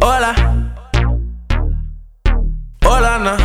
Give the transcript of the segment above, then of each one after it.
Hola, hola, no.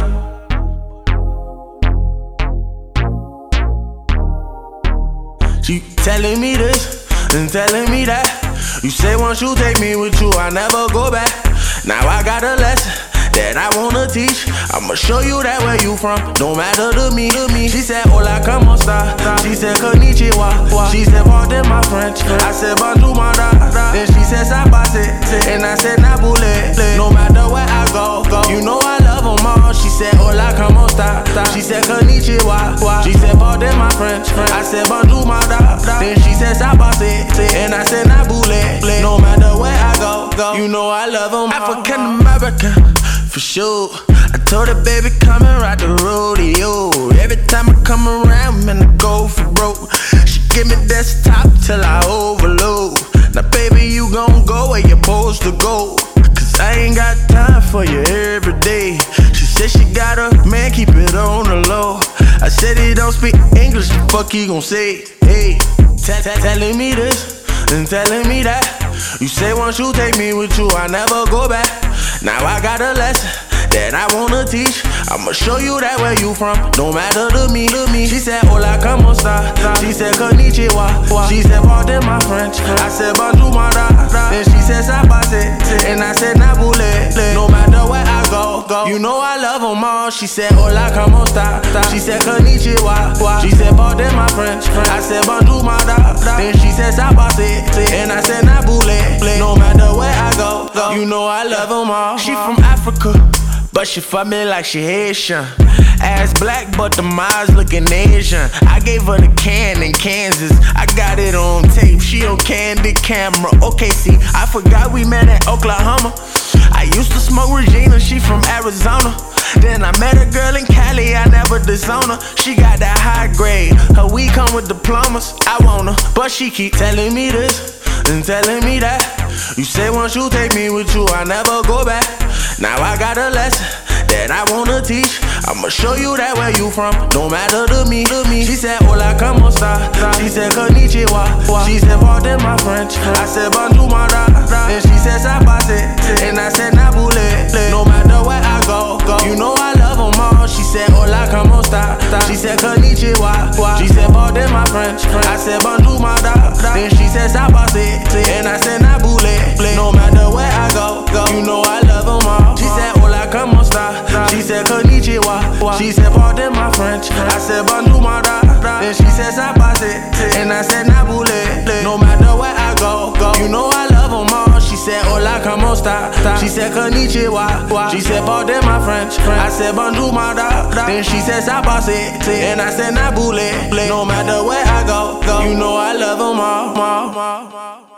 She telling me this and telling me that. You say once you take me with you, I never go back. Now I got a lesson that I wanna teach. I'ma show you that where you from, no matter to me. She said, hola, como esta? She said, konnichiwa. She said, pardon my French. I said, bonjour, mada. Then she said, sabase. And I said, nabule. No matter where I go, you know I love them all. She said, hola, como esta? She said, konnichiwa. She said, pardon my French. I said, bonjour, mada. Then she said, sabase. And I said, nabule. No matter where I go, you know I love them all. African American. For sure, I told her, baby, come and ride the rodeo. Every time I come around, man, I go for broke. She give me desktop till I overload. Now, baby, you gon' go where you're supposed to go, cause I ain't got time for you every day. She said she got a man, keep it on the low. I said he don't speak English, the fuck he gon' say? Hey, telling me this and telling me that. You say once you take me with you, I never go back. Now I got a lesson that I wanna teach. I'ma show you that where you from, no matter to me. She said, hola, como esta? She said, konnichiwa. She said, pardon my French. I said, bonjour, mada. Then she said, sabase. And I said, nabule. No matter where I go, you know I love them all. She said, hola, como esta? She said, konnichiwa. She said, pardon my French. I said, bonjour, mada. Then she said, sabase. And I said, nabule. No matter where I go, you know I love them all. She from Africa, but she fuck me like she Haitian. Ass black, but the eyes looking Asian. I gave her the can in Kansas. I got it on tape, she on candid camera. Okay, see, I forgot we met in Oklahoma. I used to smoke Regina, she from Arizona. Then I met a girl in Cali, I never disown her. She got that high grade, her weed come with diplomas. I want her, but she keep telling me this and telling me that. You say once you take me with you, I never go back. Now I got a lesson that I wanna teach. I'ma show you that where you from, no matter to me. She said, hola, como esta? She said, konnichiwa. She said, pardon my French. I said, bonjour, mada. Then she said, sabase. And I said, nabule. No matter where I go, you know I love them all. She said, hola, como esta? She said, konnichiwa. She said, pardon my French. I said, bonjour, mada. Then she said, sabase. And I said, nabule. No matter where I go, you know I love them all. She said, hola, como esta? She said, konnichiwa. She said, pardon my French. I said, bonjour, mada. Then she said, sabase. And I said, nabule. No matter where I go, you know I love them all. She said, hola, como esta? She said, konnichiwa. She said, pardon my French. I said, bonjour, mada. Then she said, sabase. And I said, nabule. No matter where I go, you know I love them all.